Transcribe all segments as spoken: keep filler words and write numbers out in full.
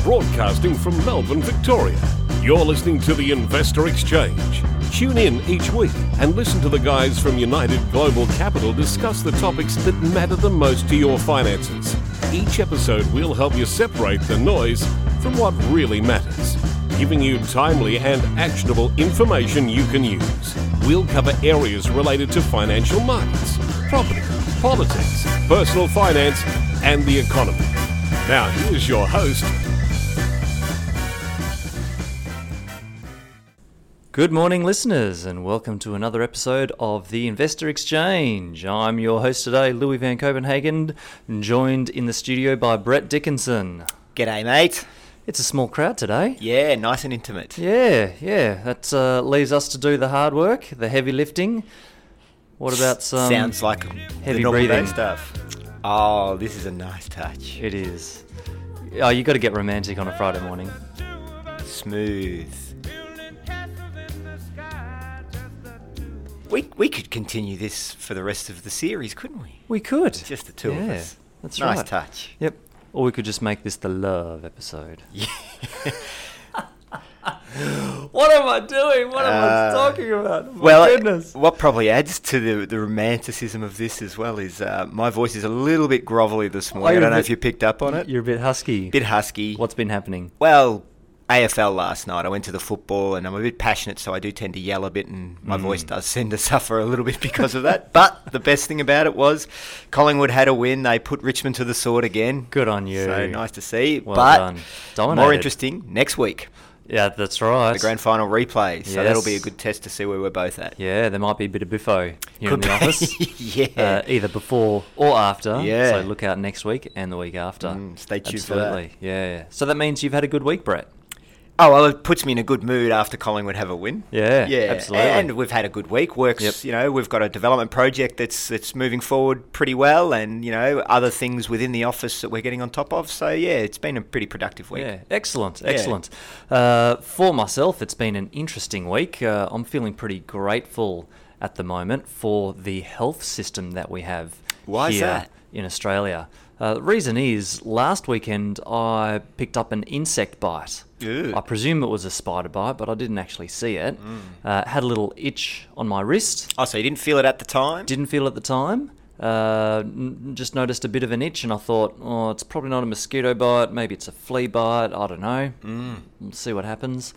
broadcasting from Melbourne, Victoria. You're listening to the Investor Exchange. Tune in each week and listen to the guys from United Global Capital discuss the topics that matter the most to your finances. Each episode will help you separate the noise from what really matters, giving you timely and actionable information you can use. We'll cover areas related to financial markets, property, politics, personal finance, and the economy. Now, here's your host. Good morning, listeners, and welcome to another episode of the Investor Exchange. I'm your host today, Louis Van Copenhagen, joined in the studio by Brett Dickinson. G'day, mate. It's a small crowd today. Yeah, nice and intimate. Yeah, yeah. That uh, leaves us to do the hard work, the heavy lifting. What about some Sounds like heavy the normal breathing day stuff. Oh, this is a nice touch. It is. Oh, you got to get romantic on a Friday morning. Smooth. We we could continue this for the rest of the series, couldn't we? We could. Just the two yeah, of us. That's nice right. touch. Yep. Or we could just make this the love episode. Yeah. What am I doing? What am Uh, I talking about? My well, goodness. what probably adds to the, the romanticism of this as well is uh, my voice is a little bit grovelly this morning. I you're don't a know bit- if you picked up on it. You're a bit husky. Bit husky. What's been happening? Well, A F L last night. I went to the football and I'm a bit passionate, so I do tend to yell a bit, and my Mm. voice does tend to suffer a little bit because of that. But the best thing about it was Collingwood had a win. They put Richmond to the sword again. Good on you. So nice to see. Well but done. Dominated. more interesting next week, Yeah, that's right. the grand final replay. So Yes. that'll be a good test to see where we're both at. Yeah, there might be a bit of biffo here Could in the be. office. Yeah. Uh, either before or after. Yeah. So look out next week and the week after. Mm, stay tuned for that. Absolutely. Yeah. So that means you've had a good week, Brett. Oh, well, it puts me in a good mood after Collingwood have a win. Yeah, yeah, absolutely. And we've had a good week. Works, Yep. you know, we've got a development project that's that's moving forward pretty well, and you know, other things within the office that we're getting on top of. So yeah, it's been a pretty productive week. Yeah, excellent, Yeah. excellent. Uh, for myself, it's been an interesting week. Uh, I'm feeling pretty grateful at the moment for the health system that we have Why is here that? in Australia. Uh, the reason is, last weekend I picked up an insect bite. Ew. I presume it was a spider bite, but I didn't actually see it. Uh, had a little itch on my wrist. Oh, so you didn't feel it at the time? Didn't feel it at the time. Uh, n- just noticed a bit of an itch, and I thought, oh, it's probably not a mosquito bite. Maybe it's a flea bite. I don't know. Mm. We'll see what happens.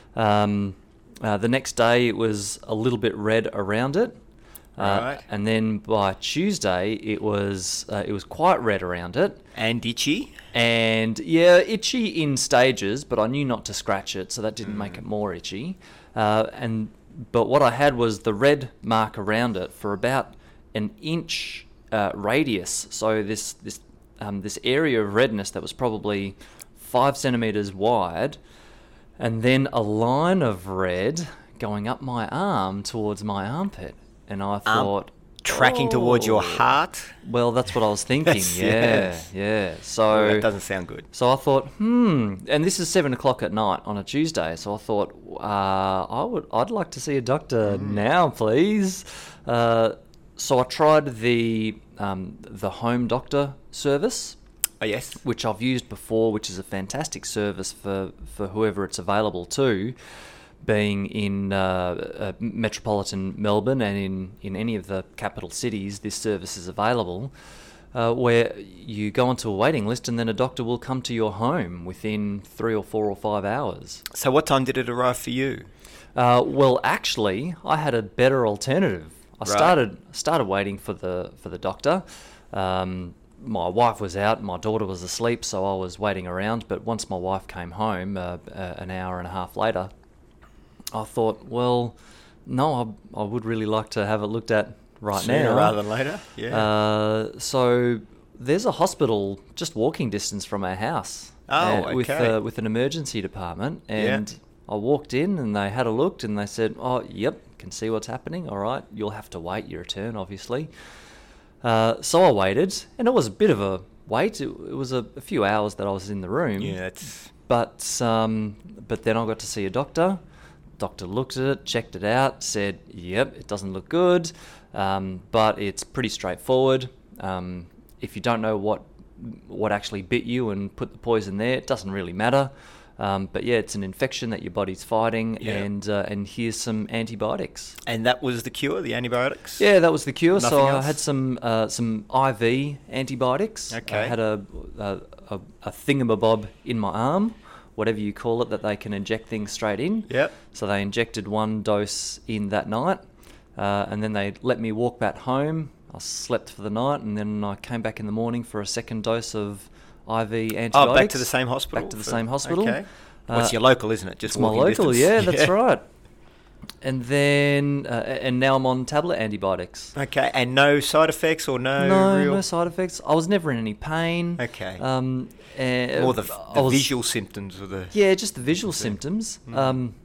Um, uh, the next day, it was a little bit red around it. Uh, Right. And then by Tuesday, it was uh, it was quite red around it. And itchy? And yeah, itchy in stages, but I knew not to scratch it, so that didn't make it more itchy. Uh, and but what I had was the red mark around it for about an inch uh, radius. So this this um, this area of redness that was probably five centimeters wide, and then a line of red going up my arm towards my armpit. And I thought, Tracking towards your "Oh." heart? Well, that's what I was thinking. That's- yeah, yes. yeah. Oh, So that doesn't sound good. so I thought, hmm, and this is seven o'clock at night on a Tuesday. So I thought, uh, I would, I'd like to see a doctor now, please. Uh, so I tried the um, the home doctor service, Oh, yes. which I've used before, which is a fantastic service for, for whoever it's available to, being in uh, uh, metropolitan Melbourne and in, in any of the capital cities. This service is available, uh, where you go onto a waiting list and then a doctor will come to your home within three or four or five hours. So what time did it arrive for you? Uh, well, actually, I had a better alternative. I Right. started started waiting for the for the doctor. Um, my wife was out, my daughter was asleep, so I was waiting around. But once my wife came home, uh, uh, an hour and a half later, I thought, well, no, I, I would really like to have it looked at right Sooner now. rather than later? Yeah. Uh, so there's a hospital just walking distance from our house. Oh, uh, with okay. uh, with an emergency department, and I walked in and they had a look and they said, "Oh, yep, can see what's happening. All right, you'll have to wait your turn, obviously." Uh, so I waited, and it was a bit of a wait. It, it was a, a few hours that I was in the room. yeah, that's... But um, but then I got to see a doctor. Doctor looked at it, checked it out, said, "Yep, it doesn't look good, um, but it's pretty straightforward. Um, if you don't know what what actually bit you and put the poison there. It doesn't really matter. Um, but yeah, it's an infection that your body's fighting, Yeah. and uh, and here's some antibiotics. And that was the cure, the antibiotics? Yeah, that was the cure. Nothing so else? I had some uh, some I V antibiotics. Okay. I had a a, a a thingamabob in my arm, whatever you call it, that they can inject things straight in. Yep. So they injected one dose in that night, uh, and then they let me walk back home. I slept for the night, and then I came back in the morning for a second dose of I V antibiotics. Oh, back to the same hospital? Back to the for- same hospital. Okay. Well, it's Uh, your local, isn't it? Just It's my walking local, distance. yeah, that's right. And then, uh, and now I'm on tablet antibiotics. Okay, and no side effects or no, No, real... no side effects. I was never in any pain. Okay. Um, and More the, I the was- visual symptoms of the... Yeah, just the visual symptoms. Mm. Um,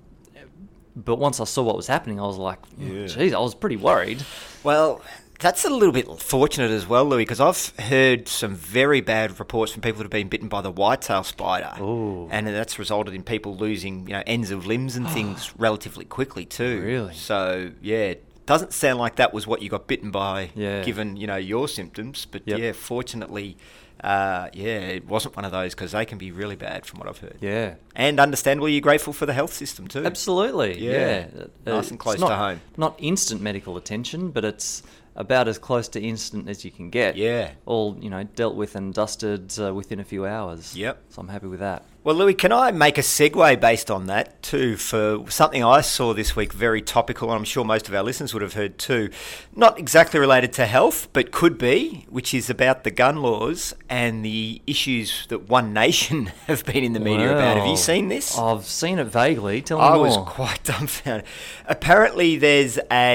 but once I saw what was happening, I was like, Yeah. geez, I was pretty worried. Well, that's a little bit fortunate as well, Louis, because I've heard some very bad reports from people that have been bitten by the whitetail spider. Ooh. And that's resulted in people losing, you know, ends of limbs and things relatively quickly too. Really? So, yeah, it doesn't sound like that was what you got bitten by, Yeah. given, you know, your symptoms. But, Yep. yeah, fortunately, uh, yeah, it wasn't one of those because they can be really bad from what I've heard. Yeah. And understandably, you're grateful for the health system too. Absolutely. Yeah. Yeah. Nice and it's close not, to home. Not instant medical attention, but it's about as close to instant as you can get. Yeah. All, you know, dealt with and dusted uh, within a few hours. Yep. So I'm happy with that. Well, Louis, can I make a segue based on that too for something I saw this week, very topical, and I'm sure most of our listeners would have heard too. Not exactly related to health, but could be, which is about the gun laws and the issues that One Nation have been in the media about. Have you Well, seen this? I've seen it vaguely. Tell me I more. was quite dumbfounded. Apparently, there's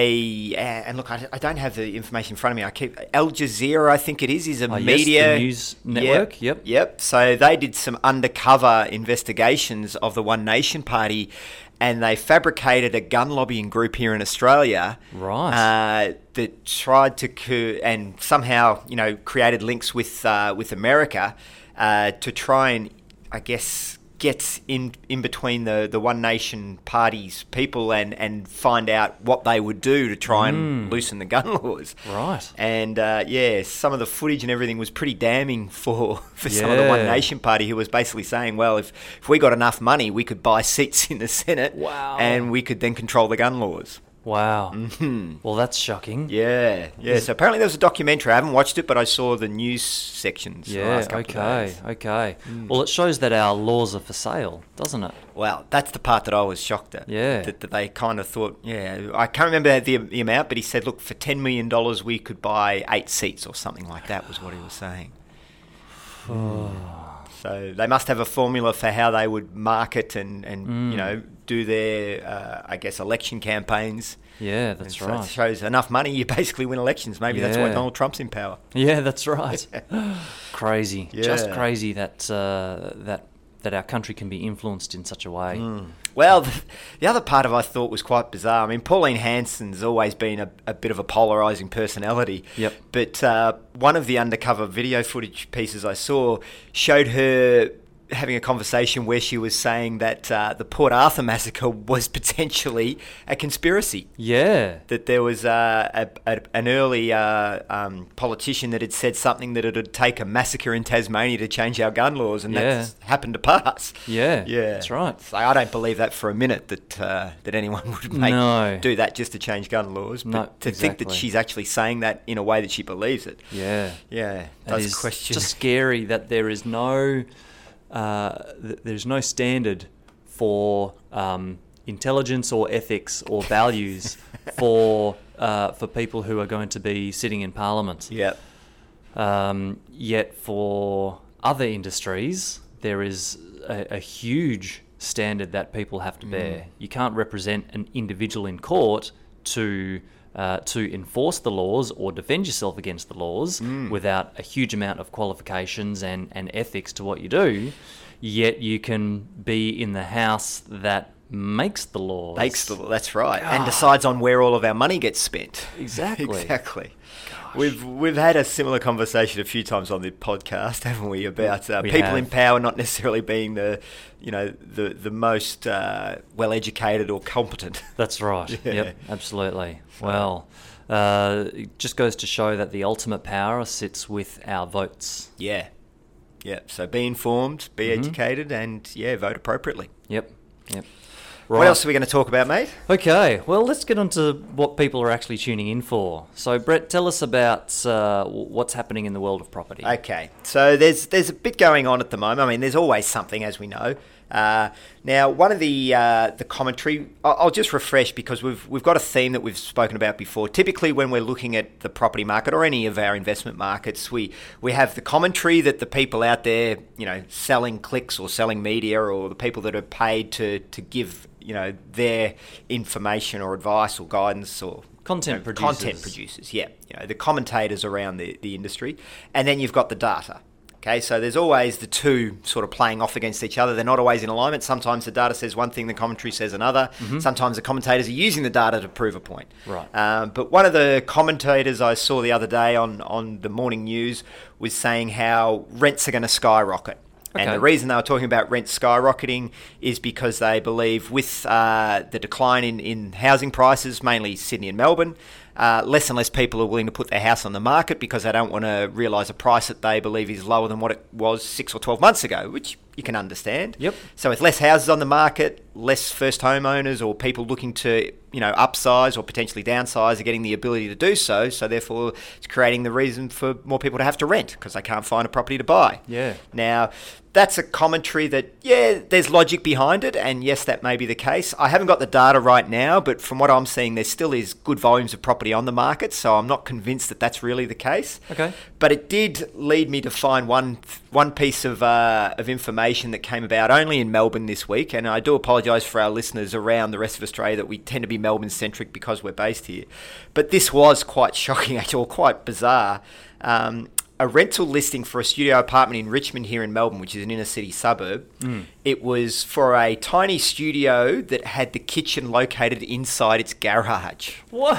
a and look, I, I don't have the information in front of me. I keep Al Jazeera, I think it is, is a Oh, yes, media the news network, yep. Yep. So they did some undercover investigations of the One Nation Party, and they fabricated a gun lobbying group here in Australia, Right. Uh, that tried to co- and somehow you know created links with uh, with America uh, to try and I guess get in in between the, the One Nation Party's people and, and find out what they would do to try and loosen the gun laws. Right. And uh, yeah, some of the footage and everything was pretty damning for, for some of the One Yeah. Nation Party, who was basically saying, well, if, if we got enough money, we could buy seats in the Senate Wow. and we could then control the gun laws. Wow. Well, that's shocking. Yeah, yeah. So apparently there was a documentary. I haven't watched it, but I saw the news sections. the Yeah, last couple of okay, days. okay. Well, it shows that our laws are for sale, doesn't it? Well, that's the part that I was shocked at. Yeah. That, that they kind of thought, yeah, I can't remember the, the amount, but he said, look, for ten million dollars we could buy eight seats or something like that was what he was saying. So they must have a formula for how they would market and, and Mm. you know, do their, uh, I guess, election campaigns. Yeah, that's And so right. It shows enough money, you basically win elections. Maybe that's why Yeah. Donald Trump's in power. Yeah, that's right. Crazy. Just Yeah. crazy that uh, that that our country can be influenced in such a way. Well, the, the other part of it I thought was quite bizarre. I mean, Pauline Hanson's always been a, a bit of a polarising personality. Yep. But uh, one of the undercover video footage pieces I saw showed her having a conversation where she was saying that uh, the Port Arthur massacre was potentially a conspiracy. Yeah. That there was uh, a, a, an early uh, um, politician that had said something that it would take a massacre in Tasmania to change our gun laws, and Yeah. that's happened to pass. Yeah. Yeah, That's right. So I don't believe that for a minute that uh, that anyone would make No. do that just to change gun laws. But No, to think that exactly. she's actually saying that in a way that she believes it, Yeah. yeah, It does is question. just scary that there is no uh, th- there's no standard for um, intelligence or ethics or values for uh, for people who are going to be sitting in Parliament. yeah, Um, yet for other industries, there is a, a huge standard that people have to bear. You can't represent an individual in court to uh, to enforce the laws or defend yourself against the laws without a huge amount of qualifications and, and ethics to what you do. Yet you can be in the house that makes the laws. makes the that's right, and decides on where all of our money gets spent. Exactly. exactly. We've we've had a similar conversation a few times on the podcast, haven't we? About uh, We people have. in power not necessarily being the, you know, the the most uh, well educated or competent. That's right. Yeah. Yep, absolutely. Well, uh, it just goes to show that the ultimate power sits with our votes. Yeah, yeah. So be informed, be Mm-hmm. educated, and yeah, vote appropriately. Yep. Yep. What else are we going to talk about, mate? Okay, well, let's get on to what people are actually tuning in for. So, Brett, tell us about uh, what's happening in the world of property. Okay, so there's there's a bit going on at the moment. I mean, there's always something, as we know. Uh, now, one of the uh, the commentary, I'll, I'll just refresh because we've we've got a theme that we've spoken about before. Typically, when we're looking at the property market or any of our investment markets, we we have the commentary that the people out there, you know, selling clicks or selling media, or the people that are paid to to give, you know, their information or advice or guidance or Content you know, producers. Content producers, yeah. You know, the commentators around the, the industry. And then you've got the data. Okay, so there's always the two sort of playing off against each other. They're not always in alignment. Sometimes the data says one thing, the commentary says another. Mm-hmm. Sometimes the commentators are using the data to prove a point. Right. Um, but one of the commentators I saw the other day on, on the morning news was saying how rents are going to skyrocket. And Okay. the reason they were talking about rents skyrocketing is because they believe with uh, the decline in, in housing prices, mainly Sydney and Melbourne, uh, less and less people are willing to put their house on the market because they don't want to realise a price that they believe is lower than what it was six or twelve months ago, which you can understand. Yep. So with less houses on the market, less first homeowners or people looking to, you know, upsize or potentially downsize are getting the ability to do so. So therefore, it's creating the reason for more people to have to rent because they can't find a property to buy. Yeah. Now, that's a commentary that, yeah, there's logic behind it, and yes, that may be the case. I haven't got the data right now, but from what I'm seeing, there still is good volumes of property on the market, so I'm not convinced that that's really the case. Okay. But it did lead me to find one one piece of uh, of information that came about only in Melbourne this week, and I do apologise for our listeners around the rest of Australia that we tend to be Melbourne-centric because we're based here. But this was quite shocking, actually, or quite bizarre. Um, a rental listing for a studio apartment in Richmond here in Melbourne, which is an inner city suburb. Mm. It was for a tiny studio that had the kitchen located inside its garage. What?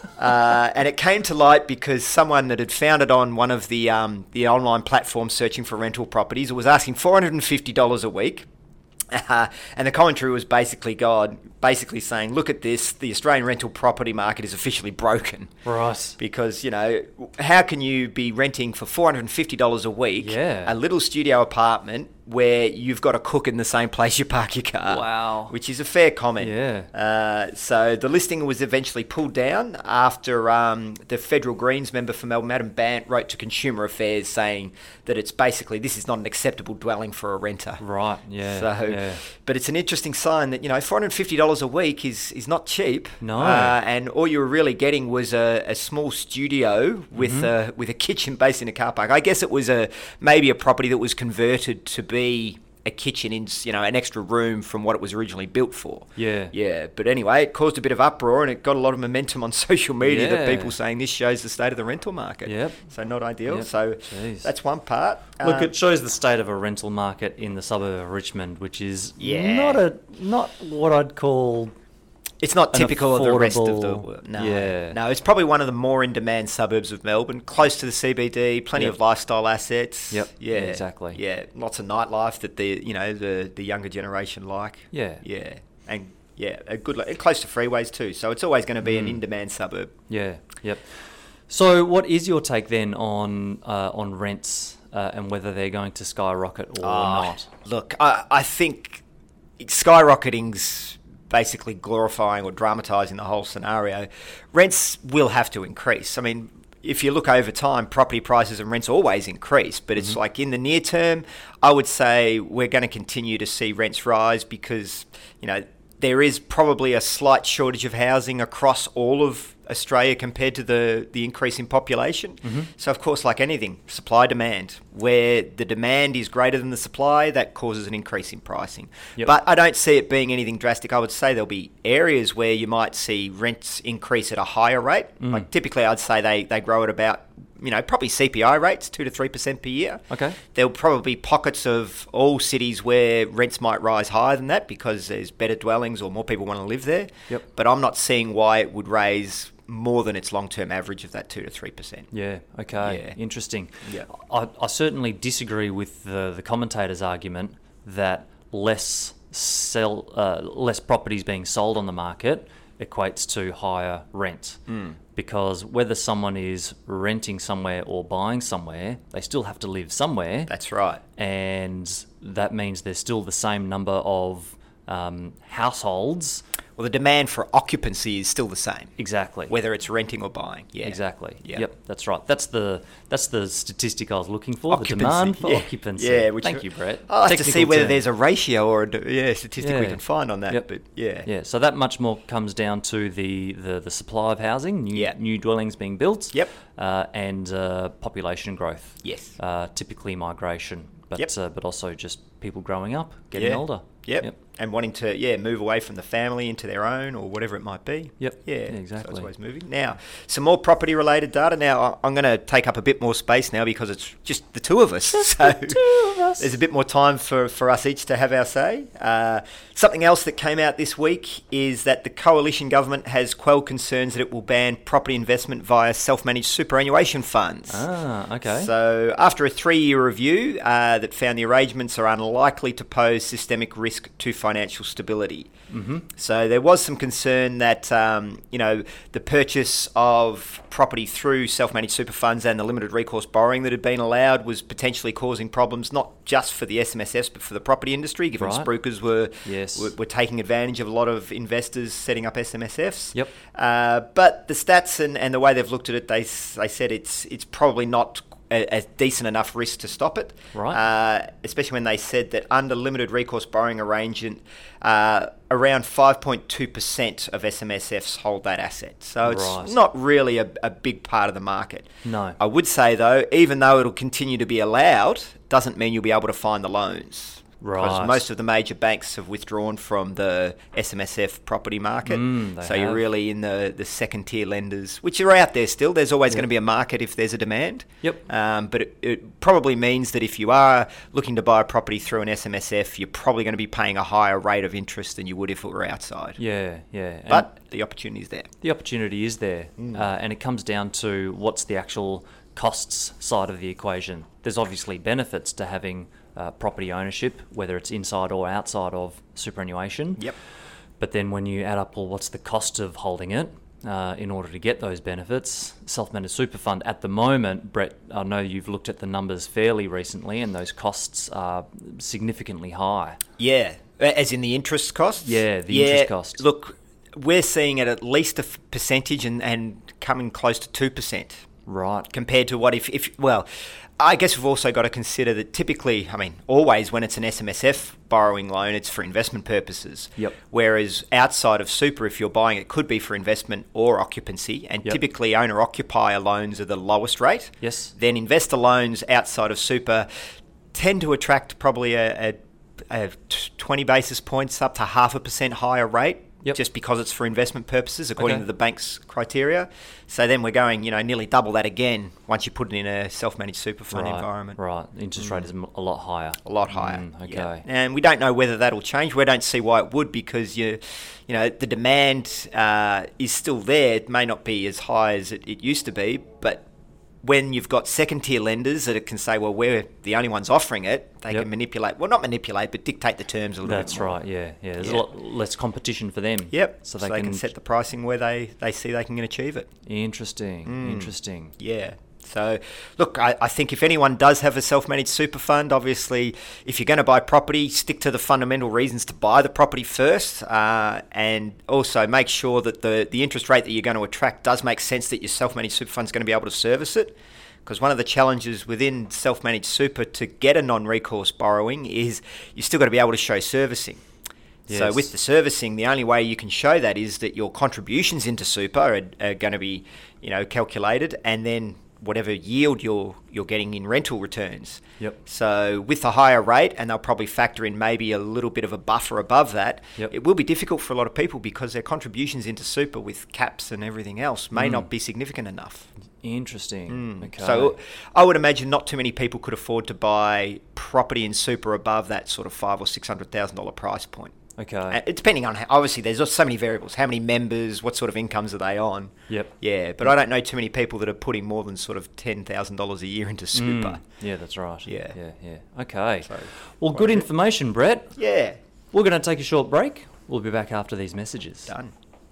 uh, and it came to light because someone that had found it on one of the um, the online platforms searching for rental properties, it was asking four hundred fifty dollars a week. Uh, and the commentary was basically God, basically saying, look at this, the Australian rental property market is officially broken. Right. Because, you know, how can you be renting for four hundred fifty dollars a week Yeah. a little studio apartment where you've got to cook in the same place you park your car? Wow. Which is a fair comment. Yeah. Uh, so the listing was eventually pulled down after um, the federal Greens member for Melbourne, Adam Bant, wrote to Consumer Affairs saying that it's basically, this is not an acceptable dwelling for a renter. Right, yeah. So, yeah. But it's an interesting sign that, you know, four hundred fifty dollars a week is, is not cheap. No. Uh, and all you were really getting was a, a small studio with Mm-hmm. a with a kitchen based in a car park. I guess it was a maybe a property that was converted to be a kitchen in, you know, an extra room from what it was originally built for. Yeah. Yeah. But anyway, it caused a bit of uproar and it got a lot of momentum on social media that Yeah. people saying this shows the state of the rental market. Yep. So not ideal. Yep. So Jeez. that's one part. Look, Um, it shows the state of a rental market in the suburb of Richmond, which is Yeah. not a not what I'd call. It's not an typical of the rest of the affordable- world. No, yeah. no, it's probably one of the more in-demand suburbs of Melbourne, close to the C B D, plenty Yep. of lifestyle assets. Yep, Yeah, exactly. Yeah, lots of nightlife that the you know the the younger generation like. Yeah. yeah, and yeah, a good lo- close to freeways too. So it's always going to be Mm. an in-demand suburb. Yeah. Yep. So, what is your take then on uh, on rents uh, and whether they're going to skyrocket or Ah, not? Look, I, I think skyrocketing's basically glorifying or dramatising the whole scenario. Rents will have to increase. I mean, if you look over time, property prices and rents always increase, but it's Mm-hmm. like in the near term, I would say we're going to continue to see rents rise because, you know, there is probably a slight shortage of housing across all of Australia compared to the, the increase in population. Mm-hmm. So, of course, like anything, supply demand, where the demand is greater than the supply, that causes an increase in pricing. Yep. But I don't see it being anything drastic. I would say there'll be areas where you might see rents increase at a higher rate. Mm. Like typically, I'd say they, they grow at about, you know, probably C P I rates, two to three percent per year. Okay. There'll probably be pockets of all cities where rents might rise higher than that because there's better dwellings or more people want to live there. Yep. But I'm not seeing why it would raise more than its long-term average of that two to three percent. Yeah. Okay. Yeah. Interesting. Yeah. I, I certainly disagree with the the commentator's argument that less sell uh, less properties being sold on the market equates to higher rent. Mm. Because whether someone is renting somewhere or buying somewhere, they still have to live somewhere. That's right. And that means there's still the same number of um, households. Well, the demand for occupancy is still the same. Exactly. Whether it's renting or buying. Yeah. Exactly. Yeah. Yep, that's right. That's the that's the statistic I was looking for. Occupancy. The demand for yeah. occupancy. Yeah. Which Thank you, Brett. I'll have to Technical see whether term. there's a ratio or a d- yeah statistic we Yeah. can find on that. Yep. But yeah. Yeah, so that much more comes down to the, the, the supply of housing, new, Yeah. new dwellings being built, Yep. uh, and uh, population growth. Yes. Uh, typically migration, but Yep. uh, but also just people growing up, getting Yeah. older. Yep. Yep. And wanting to, yeah, move away from the family into their own or whatever it might be. Yep. Yeah, Yeah, So exactly. it's always moving. Now, some more property related data. Now, I- I'm going to take up a bit more space now because it's just the two of us. so two of us. there's a bit more time for, for us each to have our say. Uh, something else that came out this week is that the coalition government has quelled concerns that it will ban property investment via self-managed superannuation funds. Ah, okay. So, after a three-year review uh, that found the arrangements are unlikely to pose systemic risk to financial stability. Mm-hmm. So there was some concern that um, you know the purchase of property through self-managed super funds and the limited recourse borrowing that had been allowed was potentially causing problems not just for the S M S Fs but for the property industry, given Right. spruikers were, Yes. were were taking advantage of a lot of investors setting up S M S Fs. Yep. Uh, but the stats and, and the way they've looked at it, they s- they said it's it's probably not a, a decent enough risk to stop it. Right. Uh, especially when they said that under limited recourse borrowing arrangement, uh, around five point two percent of S M S Fs hold that asset. So it's Right. not really a, a big part of the market. No. I would say, though, even though it'll continue to be allowed, doesn't mean you'll be able to find the loans. Because Right. most of the major banks have withdrawn from the S M S F property market. Mm, they so you're have. really in the, the second tier lenders, which are out there still. There's always Yep. going to be a market if there's a demand. Yep. Um, but it, it probably means that if you are looking to buy a property through an S M S F, you're probably going to be paying a higher rate of interest than you would if it were outside. Yeah, yeah. And But the opportunity is there. the opportunity is there, Mm. uh, and it comes down to what's the actual costs side of the equation. There's obviously benefits to having uh, property ownership, whether it's inside or outside of superannuation. Yep. But then when you add up, well, what's the cost of holding it uh, in order to get those benefits? Self-managed super fund at the moment, Brett, I know you've looked at the numbers fairly recently, and those costs are significantly high. Yeah. As in the interest costs? Yeah, the interest costs. Look, we're seeing it at least a f- percentage and, and coming close to two percent. Right. Compared to what if, if, well, I guess we've also got to consider that typically, I mean, always when it's an S M S F borrowing loan, it's for investment purposes. Yep. Whereas outside of super, if you're buying, it could be for investment or occupancy. And Yep. typically owner-occupier loans are the lowest rate. Yes. Then investor loans outside of super tend to attract probably a, a, a twenty basis points up to half a percent higher rate. Yep. Just because it's for investment purposes, according Okay. to the bank's criteria. So then we're going, you know, nearly double that again once you put it in a self-managed super fund Right, environment. Right. Interest rate is m- a lot higher. A lot higher. Mm, okay. yeah. And we don't know whether that'll change. We don't see why it would because you, you know, the demand uh, is still there. It may not be as high as it, it used to be, but when you've got second-tier lenders that can say, well, we're the only ones offering it, they Yep. can manipulate, well, not manipulate, but dictate the terms a little That's bit more. right. Yeah. Yeah. There's Yeah. a lot less competition for them. Yep. So So they, they, can, can, set the pricing where they, they see they can achieve it. Interesting. Mm. Interesting. Yeah. So, look, I, I think if anyone does have a self-managed super fund, obviously, if you're going to buy property, stick to the fundamental reasons to buy the property first, uh, and also make sure that the, the interest rate that you're going to attract does make sense that your self-managed super fund is going to be able to service it. Because one of the challenges within self-managed super to get a non-recourse borrowing is you still got to be able to show servicing. So Yes. with the servicing, the only way you can show that is that your contributions into super are, are going to be, you know, calculated, and then whatever yield you're you're getting in rental returns. Yep. So with a higher rate, and they'll probably factor in maybe a little bit of a buffer above that, Yep. it will be difficult for a lot of people because their contributions into super with caps and everything else may Mm. not be significant enough. Interesting. Mm. Okay. So I would imagine not too many people could afford to buy property in super above that sort of five or six hundred thousand dollar price point. okay. Uh, depending on how, obviously there's just so many variables. How many members? What sort of incomes are they on? Yep. Yeah, but I don't know too many people that are putting more than sort of ten thousand dollars a year into super. Mm. Yeah, that's right. Yeah. Yeah. Yeah. Okay. So, Well, quite good a bit. information, Brett. Yeah, We're going to take a short break. We'll be back after these messages. done.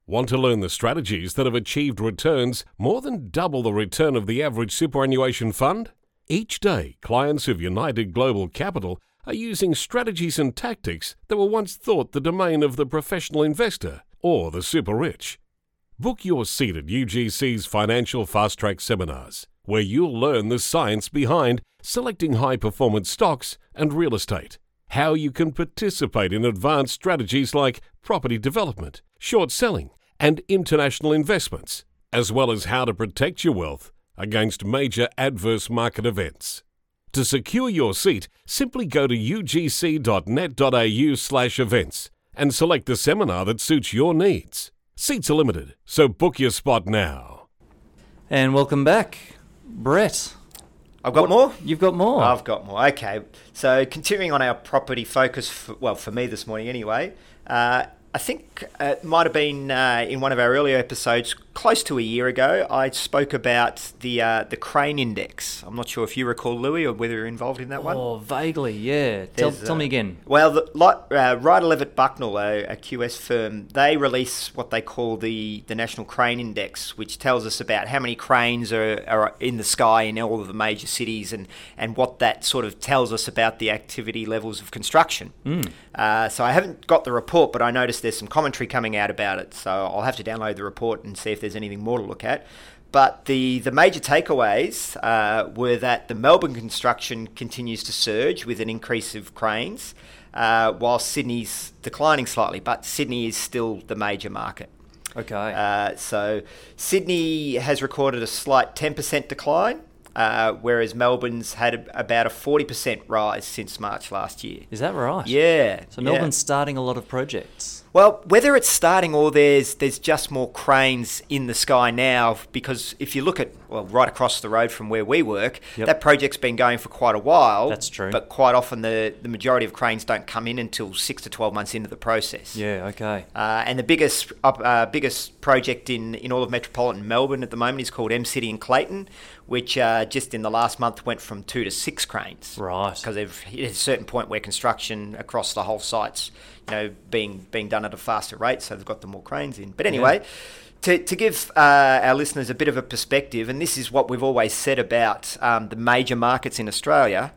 Want to learn the strategies that have achieved returns more than double the return of the average superannuation fund? Each day, clients of United Global Capital are using strategies and tactics that were once thought the domain of the professional investor or the super rich. Book your seat at U G C's Financial Fast Track seminars, where you'll learn the science behind selecting high-performance stocks and real estate, how you can participate in advanced strategies like property development, short selling, and international investments, as well as how to protect your wealth against major adverse market events. To secure your seat, simply go to u g c dot net dot a u slash events and select the seminar that suits your needs. Seats are limited, so book your spot now. And welcome back, Brett. I've got What- more? You've got more. I've got more. Okay. So continuing on our property focus, for, well, for me this morning anyway, uh, I think it might have been uh, in one of our earlier episodes, close to a year ago, I spoke about the uh, the Crane Index. I'm not sure if you recall, Louis, or whether you're involved in that one. Oh, vaguely, yeah. Tell, There's, tell uh, me again. Well, the, like, uh, Ryder Levitt Bucknell, a, a Q S firm, they release what they call the, the National Crane Index, which tells us about how many cranes are, are in the sky in all of the major cities and, and what that sort of tells us about the activity levels of construction. Mm. Uh, so I haven't got the report, but I noticed there's some commentary coming out about it. So I'll have to download the report and see if there's anything more to look at. But the, the major takeaways uh, were that the Melbourne construction continues to surge with an increase of cranes, uh, while Sydney's declining slightly, but Sydney is still the major market. Okay. Uh, so Sydney has recorded a slight ten percent decline, uh, whereas Melbourne's had a, about a forty percent rise since March last year. Is that right? Yeah. So yeah. Melbourne's starting a lot of projects. Well, whether it's starting or there's there's just more cranes in the sky now, because if you look at, well, right across the road from where we work, Yep. that project's been going for quite a while. That's true. But quite often the, the majority of cranes don't come in until six to twelve months into the process. Yeah, okay. Uh, and the biggest uh, biggest project in, in all of metropolitan Melbourne at the moment is called M City in Clayton, which uh, just in the last month went from two to six cranes. Right. Because they've hit a certain point where construction across the whole site's, you know, being being done at a faster rate, so they've got the more cranes in. But anyway, Yeah. to, to give uh, our listeners a bit of a perspective, and this is what we've always said about um, the major markets in Australia,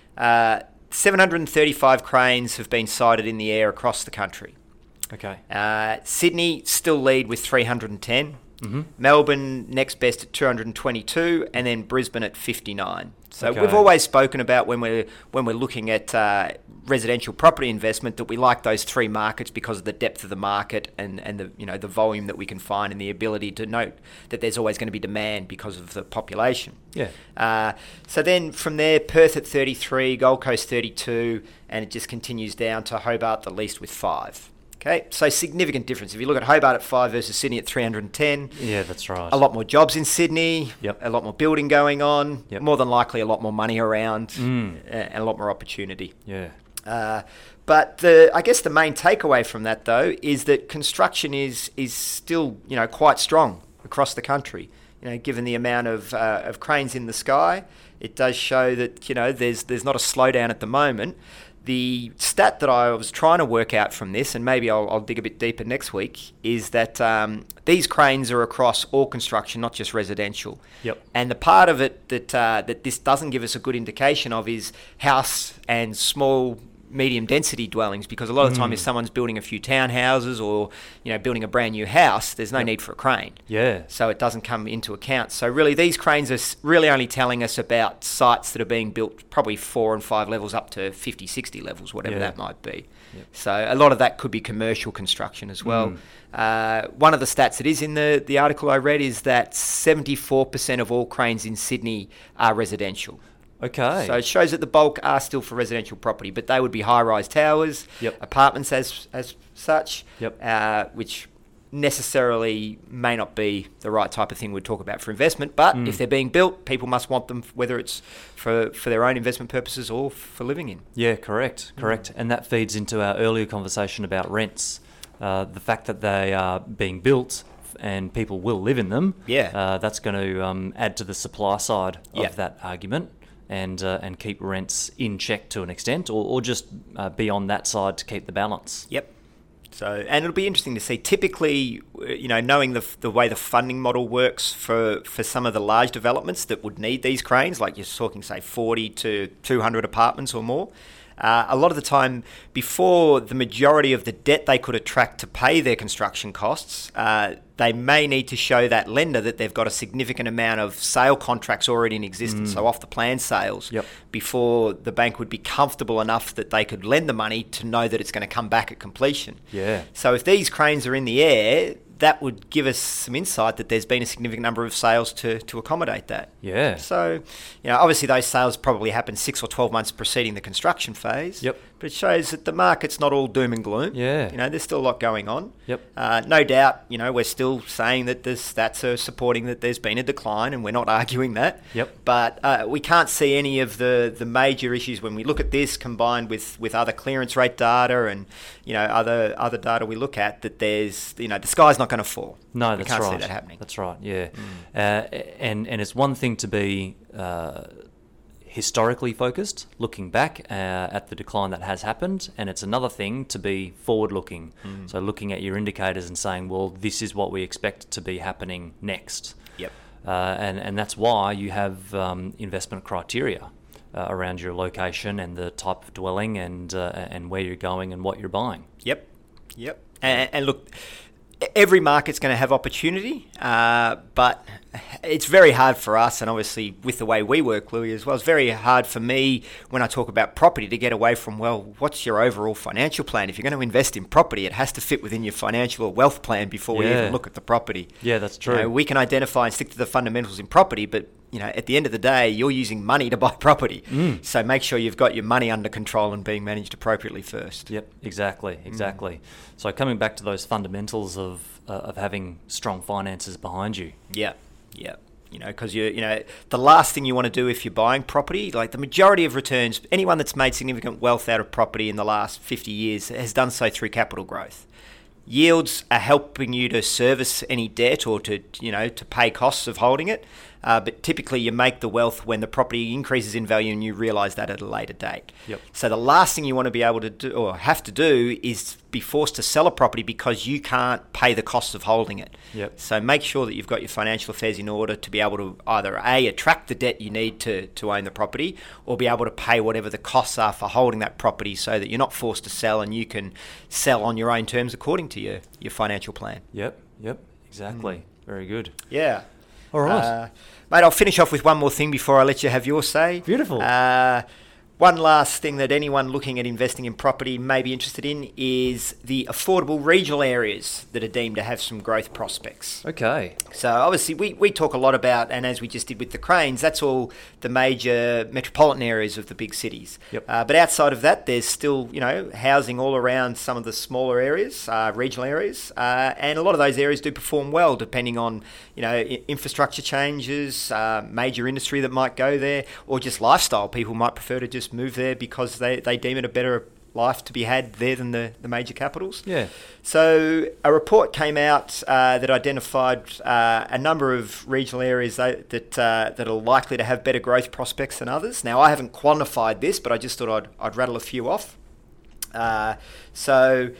uh, seven hundred thirty-five cranes have been sighted in the air across the country. Okay. Uh, Sydney still lead with three hundred ten. Mm-hmm. Melbourne next best at two hundred twenty-two, and then Brisbane at fifty-nine. So Okay. we've always spoken about when we're when we're looking at uh, residential property investment that we like those three markets because of the depth of the market and, and the you know the volume that we can find and the ability to note that there's always going to be demand because of the population. Yeah. Uh, so then from there, Perth at thirty-three, Gold Coast thirty-two, and it just continues down to Hobart the least with five. Okay, so significant difference. If you look at Hobart at five versus Sydney at three hundred ten, Yeah, that's right. a lot more jobs in Sydney, Yep. a lot more building going on, Yep. more than likely a lot more money around, Mm. uh, and a lot more opportunity. Yeah. Uh, but the, I guess the main takeaway from that, though, is that construction is is still, you know, quite strong across the country. You know, given the amount of uh, of cranes in the sky, it does show that, you know, there's there's not a slowdown at the moment. The stat that I was trying to work out from this, and maybe I'll, I'll dig a bit deeper next week, is that um, these cranes are across all construction, not just residential. Yep. And the part of it that uh, that this doesn't give us a good indication of is house and small, medium density dwellings, because a lot of the time if someone's building a few townhouses or, you know, building a brand new house, there's no Yep. need for a crane. Yeah. So it doesn't come into account. So really these cranes are s- really only telling us about sites that are being built probably four and five levels up to fifty, sixty levels, whatever Yeah. that might be. Yep. So a lot of that could be commercial construction as well. Mm. Uh, one of the stats that is in the, the article I read is that seventy-four percent of all cranes in Sydney are residential. Okay. So it shows that the bulk are still for residential property, but they would be high-rise towers, Yep. apartments as as such, Yep. uh, which necessarily may not be the right type of thing we'd talk about for investment. But Mm. if they're being built, people must want them, whether it's for, for their own investment purposes or for living in. Yeah, correct, correct. And that feeds into our earlier conversation about rents. Uh, the fact that they are being built and people will live in them, Yeah. uh, that's going to um, add to the supply side of Yeah. that argument and uh, and keep rents in check to an extent, or, or just uh, be on that side to keep the balance. Yep. So, and it'll be interesting to see. Typically, you know, knowing the the way the funding model works for, for some of the large developments that would need these cranes, like you're talking, say, forty to two hundred apartments or more, uh, a lot of the time, before the majority of the debt they could attract to pay their construction costs, uh, they may need to show that lender that they've got a significant amount of sale contracts already in existence, mm. so off the plan sales, yep. before the bank would be comfortable enough that they could lend the money to know that it's going to come back at completion. Yeah. So if these cranes are in the air, that would give us some insight that there's been a significant number of sales to, to accommodate that. Yeah. So, you know, obviously those sales probably happen six or twelve months preceding the construction phase. Yep. But it shows that the market's not all doom and gloom. Yeah. You know, there's still a lot going on. Yep. Uh, no doubt, you know, we're still saying that the stats are supporting that there's been a decline, and we're not arguing that. Yep. But uh, we can't see any of the, the major issues when we look at this combined with, with other clearance rate data and, you know, other other data we look at, that there's, you know, the sky's not going to fall. No, we that's can't right. see that happening. That's right. Yeah, mm. uh, and and it's one thing to be uh, historically focused, looking back uh, at the decline that has happened, and it's another thing to be forward-looking. Mm. So looking at your indicators and saying, well, this is what we expect to be happening next. Yep. Uh, and and that's why you have um, investment criteria uh, around your location and the type of dwelling and uh, and where you're going and what you're buying. Yep. Yep. And, and look, every market's going to have opportunity, uh, but it's very hard for us, and obviously with the way we work, Louis, as well, it's very hard for me when I talk about property to get away from, well, what's your overall financial plan? If you're going to invest in property, it has to fit within your financial or wealth plan before yeah. we even look at the property. Yeah, that's true. You know, we can identify and stick to the fundamentals in property, but you know, at the end of the day, you're using money to buy property. Mm. So make sure you've got your money under control and being managed appropriately first. Yep, exactly, exactly. Mm. So coming back to those fundamentals of uh, of having strong finances behind you. Yeah, yeah. You know, because you you know, the last thing you want to do if you're buying property, like the majority of returns, anyone that's made significant wealth out of property in the last fifty years has done so through capital growth. Yields are helping you to service any debt or to, you know, to pay costs of holding it. Uh, but typically you make the wealth when the property increases in value and you realise that at a later date. Yep. So the last thing you want to be able to do or have to do is be forced to sell a property because you can't pay the costs of holding it. Yep. So make sure that you've got your financial affairs in order to be able to either A, attract the debt you need to, to own the property, or be able to pay whatever the costs are for holding that property so that you're not forced to sell and you can sell on your own terms according to your, your financial plan. Yep, yep, exactly. Mm. Very good. Yeah. All right. Uh, mate, I'll finish off with one more thing before I let you have your say. Beautiful. Uh, one last thing that anyone looking at investing in property may be interested in is the affordable regional areas that are deemed to have some growth prospects. Okay. So obviously we, we talk a lot about, and as we just did with the cranes, that's all the major metropolitan areas of the big cities. Yep. Uh, but outside of that, there's still, you know, housing all around some of the smaller areas, uh, regional areas, uh, and a lot of those areas do perform well depending on, you know, I- infrastructure changes, uh, major industry that might go there, or just lifestyle. People might prefer to just move there because they, they deem it a better life to be had there than the, the major capitals. Yeah. So a report came out uh, that identified uh, a number of regional areas that that, uh, that are likely to have better growth prospects than others. Now, I haven't quantified this, but I just thought I'd, I'd rattle a few off. Uh, so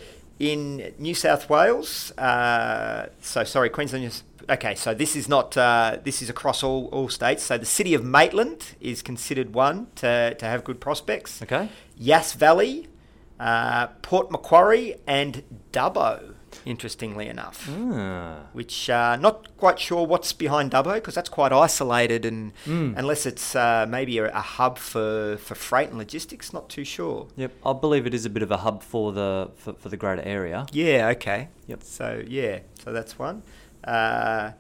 in New South Wales, uh, so sorry, Queensland. Okay, so this is not uh, this is across all, all states. So the city of Maitland is considered one to, to have good prospects. Okay. Yass Valley, uh, Port Macquarie, and Dubbo, interestingly enough. Ah. Which uh, not quite sure what's behind Dubbo because that's quite isolated, and Mm. unless it's uh, maybe a, a hub for, for freight and logistics, not too sure. Yep. I believe it is a bit of a hub for the for, for the greater area. Yeah. Okay. Yep. So yeah, so that's one. Uh,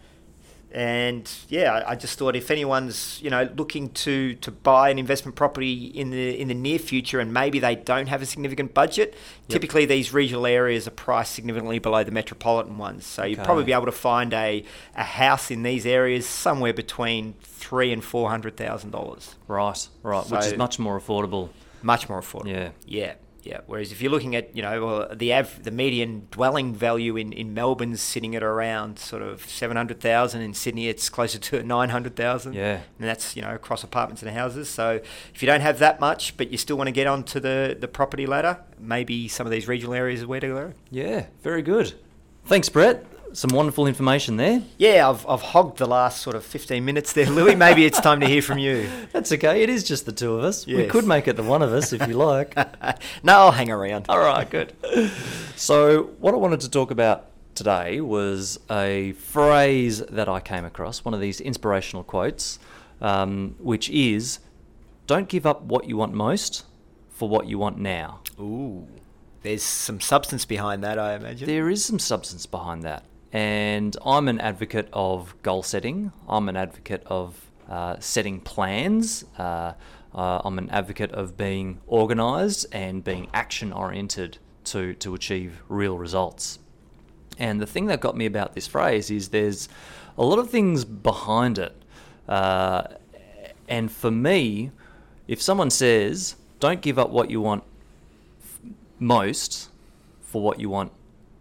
and yeah, I, I just thought if anyone's, you know, looking to, to buy an investment property in the in the near future and maybe they don't have a significant budget, yep. typically these regional areas are priced significantly below the metropolitan ones. So okay. you'd probably be able to find a, a house in these areas somewhere between three and four hundred thousand dollars. Right, right, so which is much more affordable. Much more affordable. Yeah, yeah. Yeah. Whereas if you're looking at, you know, well, the av- the median dwelling value in, in Melbourne's sitting at around sort of seven hundred thousand. In Sydney, it's closer to nine hundred thousand. Yeah. And that's, you know, across apartments and houses. So if you don't have that much, but you still want to get onto the, the property ladder, maybe some of these regional areas are where to go. Yeah, very good. Thanks, Brett. Some wonderful information there. Yeah, I've I've hogged the last sort of fifteen minutes there, Louis. Maybe it's time to hear from you. That's okay. It is just the two of us. We Yes. could make it the one of us if you like. No, I'll hang around. All right, good. So what I wanted to talk about today was a phrase that I came across, one of these inspirational quotes, um, which is, don't give up what you want most for what you want now. Ooh, there's some substance behind that, I imagine. There is some substance behind that. And I'm an advocate of goal setting. I'm an advocate of uh, setting plans. Uh, uh, I'm an advocate of being organised and being action-oriented to, to achieve real results. And the thing that got me about this phrase is there's a lot of things behind it. Uh, and for me, if someone says, don't give up what you want f- most for what you want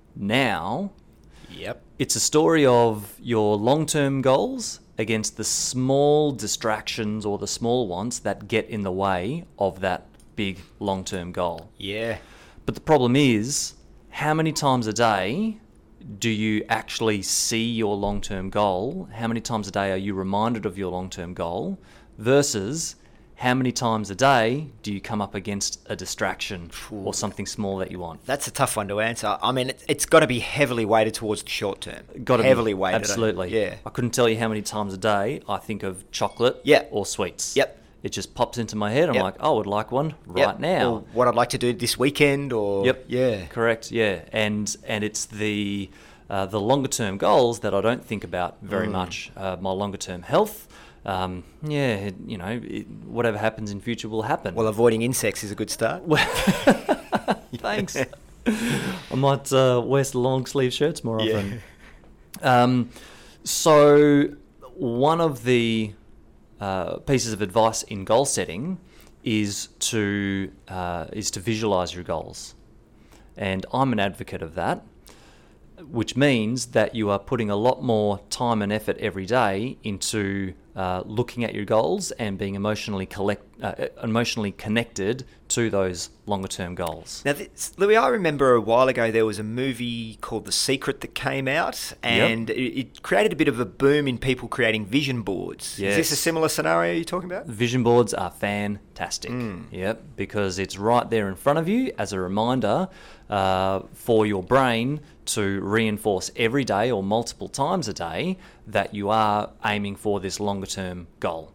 now, Yep. it's a story of your long-term goals against the small distractions or the small ones that get in the way of that big long-term goal. Yeah. But the problem is, how many times a day do you actually see your long-term goal? How many times a day are you reminded of your long-term goal versus how many times a day do you come up against a distraction or something small that you want? That's a tough one to answer. I mean, it, it's got to be heavily weighted towards the short term. Got to heavily be, weighted. absolutely. Yeah. I couldn't tell you how many times a day I think of chocolate Yeah. or sweets. Yep. It just pops into my head. I'm Yep. like, oh, I would like one right Yep. now. Or what I'd like to do this weekend, or Yep. yeah. Correct. Yeah. And and it's the uh, the longer term goals that I don't think about very Mm. much. Uh, my longer term health. Um, yeah. It, you know, it, whatever happens in future will happen. Well, avoiding insects is a good start. Thanks. I might uh, wear long sleeve shirts more Yeah. often. Um, so one of the uh, pieces of advice in goal setting is to uh, is to visualize your goals, and I'm an advocate of that, which means that you are putting a lot more time and effort every day into uh, looking at your goals and being emotionally collect, uh, emotionally connected to those longer term goals. Now, this, Louis, I remember a while ago there was a movie called The Secret that came out, and it, it created a bit of a boom in people creating vision boards. Yes. Is this a similar scenario you're talking about? Vision boards are fantastic. Yep, because it's right there in front of you as a reminder uh, for your brain to reinforce every day or multiple times a day that you are aiming for this longer term goal.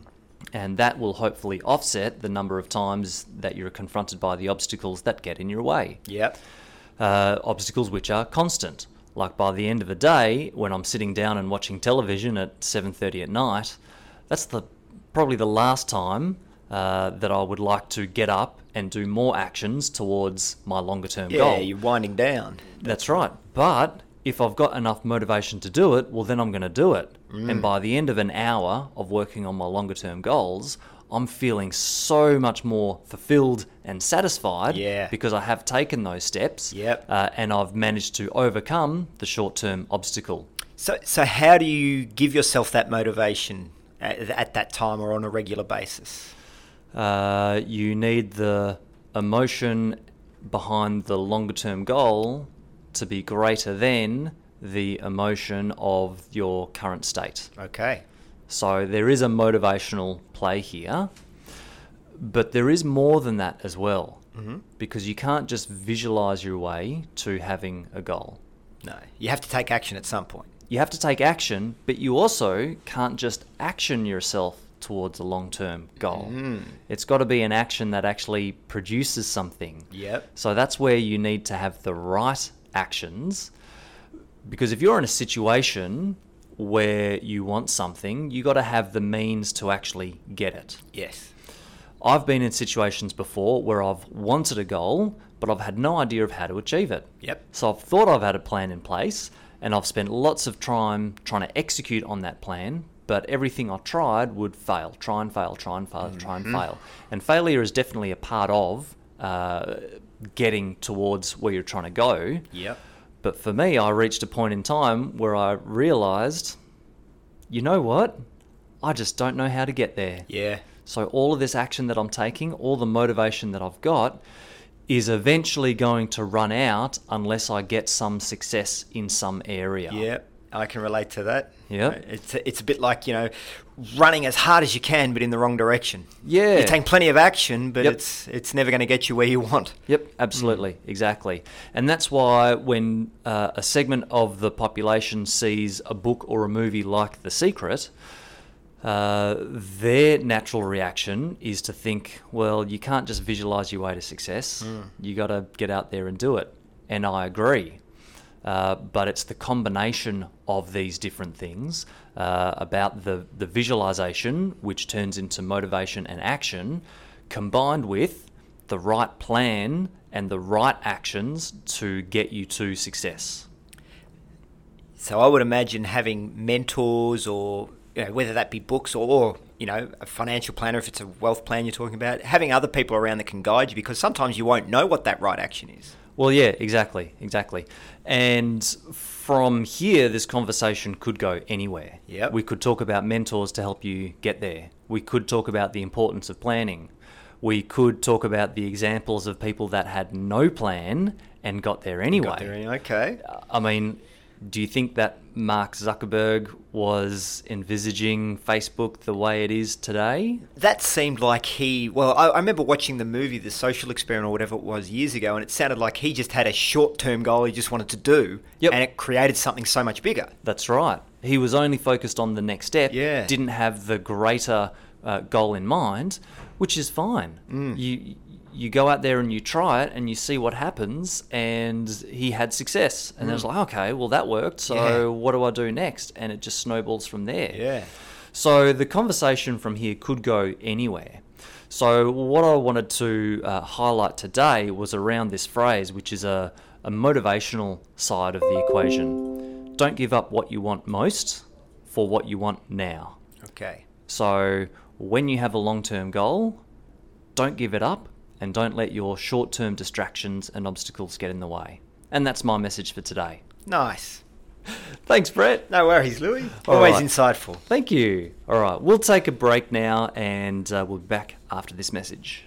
And that will hopefully offset the number of times that you're confronted by the obstacles that get in your way. Yep. Uh, obstacles which are constant. Like by the end of the day, when I'm sitting down and watching television at seven thirty at night, that's the probably the last time uh, that I would like to get up and do more actions towards my longer term Yeah, goal. you're winding down. That's right. But if I've got enough motivation to do it, well, then I'm going to do it. And by the end of an hour of working on my longer term goals, I'm feeling so much more fulfilled and satisfied Yeah. because I have taken those steps Yep. uh, and I've managed to overcome the short term obstacle. So, so how do you give yourself that motivation at, at that time or on a regular basis? Uh, you need the emotion behind the longer term goal to be greater than the emotion of your current state. Okay. So there is a motivational play here, but there is more than that as well, Mm-hmm. because you can't just visualize your way to having a goal. No, you have to take action at some point. You have to take action, but you also can't just action yourself towards a long-term goal. Mm. It's got to be an action that actually produces something. Yep. So that's where you need to have the right actions, because if you're in a situation where you want something, you got to have the means to actually get it. Yes. I've been in situations before where I've wanted a goal, but I've had no idea of how to achieve it. Yep. So I've thought I've had a plan in place, and I've spent lots of time trying to execute on that plan, but everything I tried would fail. Try and fail, try and fail, try and fail. And failure is definitely a part of uh, getting towards where you're trying to go. Yep. But for me, I reached a point in time where I realised, you know what? I just don't know how to get there. Yeah. So all of this action that I'm taking, all the motivation that I've got, is eventually going to run out unless I get some success in some area. Yeah, I can relate to that. Yeah. It's it's a bit like, you know, running as hard as you can, but in the wrong direction. Yeah. You're taking plenty of action, but Yep. it's it's never going to get you where you want. Yep, absolutely, mm. exactly. And that's why when uh, a segment of the population sees a book or a movie like The Secret, uh, their natural reaction is to think, well, you can't just visualize your way to success. Mm. You got to get out there and do it. And I agree. Uh, but it's the combination of these different things uh, about the, the visualization, which turns into motivation and action, combined with the right plan and the right actions to get you to success. So I would imagine having mentors, or you know, whether that be books or, or you know, a financial planner, if it's a wealth plan you're talking about, having other people around that can guide you, because sometimes you won't know what that right action is. Well, yeah, exactly, exactly. And from here, this conversation could go anywhere. Yep. We could talk about mentors to help you get there. We could talk about the importance of planning. We could talk about the examples of people that had no plan and got there anyway. Got there anyway. Okay. I mean, do you think that Mark Zuckerberg was envisaging Facebook the way it is today? That seemed like he... Well, I, I remember watching the movie The Social Experiment or whatever it was years ago, and it sounded like he just had a short-term goal he just wanted to do, yep. and it created something so much bigger. That's right. He was only focused on the next step, yeah. didn't have the greater uh, goal in mind, which is fine. Mm. You you go out there and you try it and you see what happens, and he had success. And mm. it was like, okay, well, that worked, so yeah. what do I do next? And it just snowballs from there. Yeah. So the conversation from here could go anywhere. So what I wanted to uh, highlight today was around this phrase, which is a, a motivational side of the equation. Don't give up what you want most for what you want now. Okay. So when you have a long-term goal, don't give it up, and don't let your short-term distractions and obstacles get in the way. And that's my message for today. Nice. Thanks, Brett. No worries, Louis. All Always right. insightful. Thank you. All right, we'll take a break now, and uh, we'll be back after this message.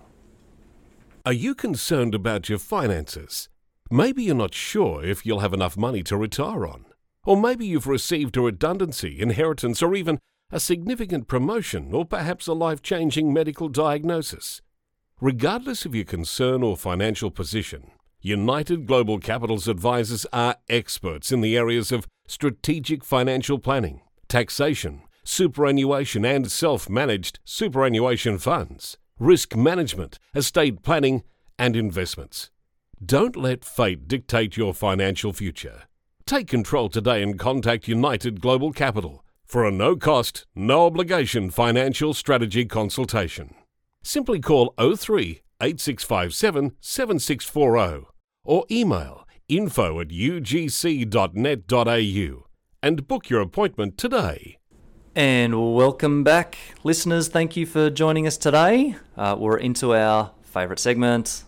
Are you concerned about your finances? Maybe you're not sure if you'll have enough money to retire on. Or maybe you've received a redundancy, inheritance, or even a significant promotion, or perhaps a life-changing medical diagnosis. Regardless of your concern or financial position, United Global Capital's advisors are experts in the areas of strategic financial planning, taxation, superannuation and self-managed superannuation funds, risk management, estate planning, and investments. Don't let fate dictate your financial future. Take control today and contact United Global Capital for a no-cost, no-obligation financial strategy consultation. Simply call oh three, eight six five seven, seven six four oh or email info at u g c dot net dot a u and book your appointment today. And welcome back, listeners. Thank you for joining us today. Uh, we're into our favourite segment.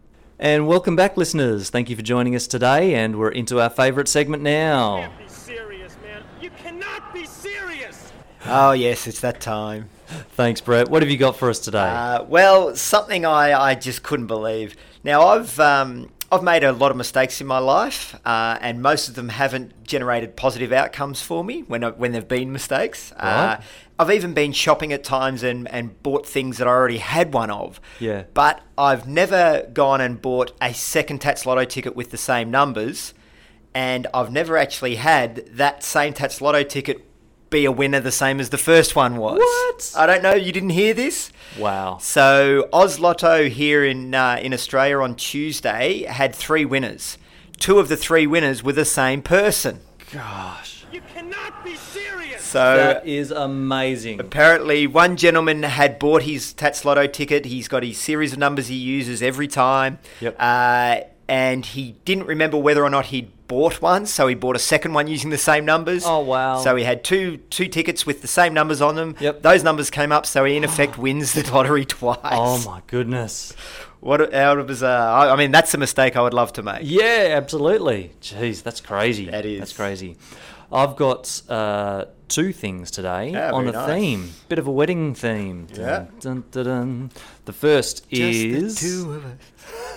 And welcome back, listeners. Thank you for joining us today, and we're into our favourite segment now. You can't be serious, man. You cannot be serious. Oh, yes, it's that time. Thanks, Brett. What have you got for us today? Uh, well, something I, I just couldn't believe. Now, I've um, I've made a lot of mistakes in my life, uh, and most of them haven't generated positive outcomes for me when I, when they've been mistakes. Right. Uh, I've even been shopping at times and, and bought things that I already had one of. Yeah. But I've never gone and bought a second Tats Lotto ticket with the same numbers, and I've never actually had that same Tats Lotto ticket be a winner the same as the first one was. What? I don't know. You didn't hear this? Wow. So Oz Lotto here in uh, in Australia on Tuesday had three winners. Two of the three winners were the same person. Gosh. You cannot be serious. So That is amazing. apparently one gentleman had bought his Tats Lotto ticket. He's got his series of numbers he uses every time. Yep. Uh, and he didn't remember whether or not he'd bought one, so he bought a second one using the same numbers. Oh, wow. So he had two two tickets with the same numbers on them. Yep. Those numbers came up, so he in effect wins the lottery twice. Oh, my goodness. What out of bizarre. I I mean, that's a mistake I would love to make. Yeah, absolutely. Jeez, that's crazy. That is. That's crazy. I've got uh, two things today Yeah, on a very nice. theme. Bit of a wedding theme. Dun, Yeah. Dun, dun, dun. The first Just is... the two of us.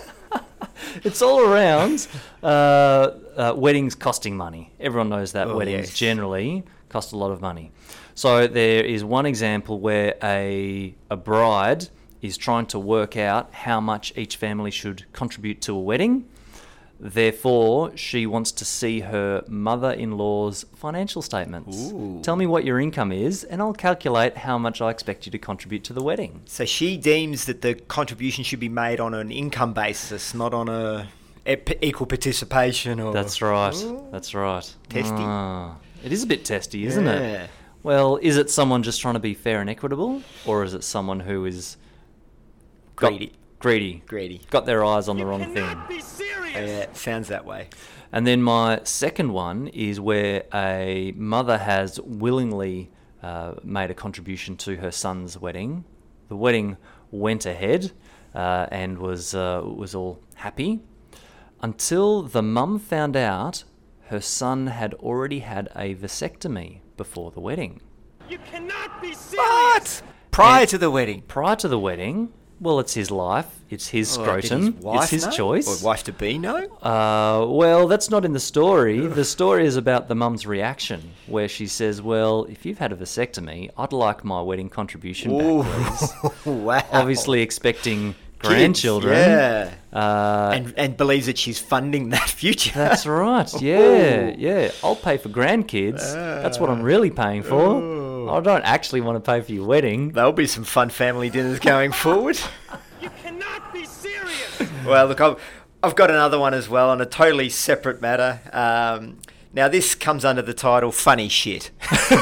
It's all around uh, uh, weddings costing money. Everyone knows that Oh, weddings yes. generally cost a lot of money. So there is one example where a a bride is trying to work out how much each family should contribute to a wedding. Therefore, she wants to see her mother-in-law's financial statements. Ooh. Tell me what your income is, and I'll calculate how much I expect you to contribute to the wedding. So she deems that the contribution should be made on an income basis, not on a e- equal participation or... That's right. Ooh. That's right. Testy. Ah, it is a bit testy, isn't Yeah. it? Well, is it someone just trying to be fair and equitable, or is it someone who is got- Greedy. greedy, Greedy. got their eyes on the You wrong thing? cannot be serious. Yeah, it sounds that way. And then my second one is where a mother has willingly uh, made a contribution to her son's wedding. The wedding went ahead uh, and was uh, was all happy until the mum found out her son had already had a vasectomy before the wedding. You cannot be serious. What? Prior And- to the wedding? Prior to the wedding, well, it's his life, it's his Oh, did scrotum, his wife it's his know? choice. Or wife-to-be know? Uh, well, that's not in the story. The story is about the mum's reaction, where she says, well, if you've had a vasectomy, I'd like my wedding contribution Ooh. back, please. Wow. Obviously expecting Kids, grandchildren. Yeah. Uh, and, and believes that she's funding that future. that's right. Yeah, yeah. I'll pay for grandkids. That's what I'm really paying for. Ooh. I don't actually want to pay for your wedding. There'll be some fun family dinners going forward. You cannot be serious. Well, look, I've, I've got another one as well on a totally separate matter. Um, now, this comes under the title Funny Shit,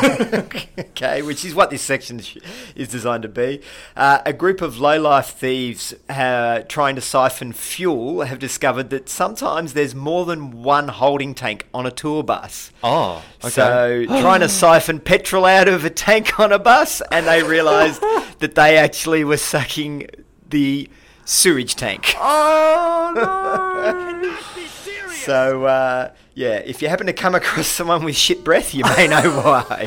okay, which is what this section sh- is designed to be. Uh, a group of low-life thieves uh, trying to siphon fuel have discovered that sometimes there's more than one holding tank on a tour bus. Oh, okay. So, trying to siphon petrol out of a tank on a bus, and they realised that they actually were sucking the sewage tank. Oh, no. Cannot be serious. So, uh, yeah, if you happen to come across someone with shit breath, you may know why.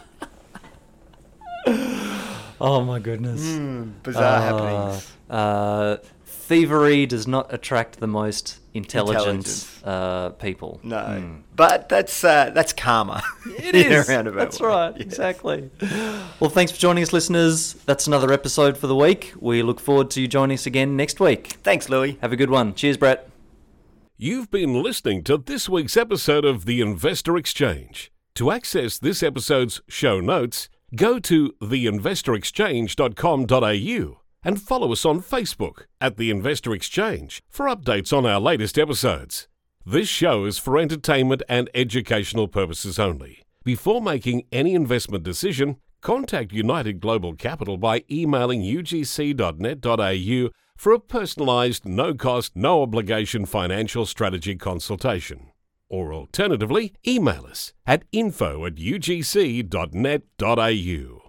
Oh, my goodness. Bizarre Uh, happenings. Uh, thievery does not attract the most intelligent Intelligence. uh, people. No, but that's uh, that's karma. It In a is. roundabout That's way. right. Yes. Exactly. Well, thanks for joining us, listeners. That's another episode for the week. We look forward to you joining us again next week. Thanks, Louis. Have a good one. Cheers, Brett. You've been listening to this week's episode of The Investor Exchange. To access this episode's show notes, go to the investor exchange dot com dot a u and follow us on Facebook at The Investor Exchange for updates on our latest episodes. This show is for entertainment and educational purposes only. Before making any investment decision, contact United Global Capital by emailing u g c dot net dot a u for a personalised, no-cost, no-obligation financial strategy consultation. Or alternatively, email us at info at u g c dot net dot a u.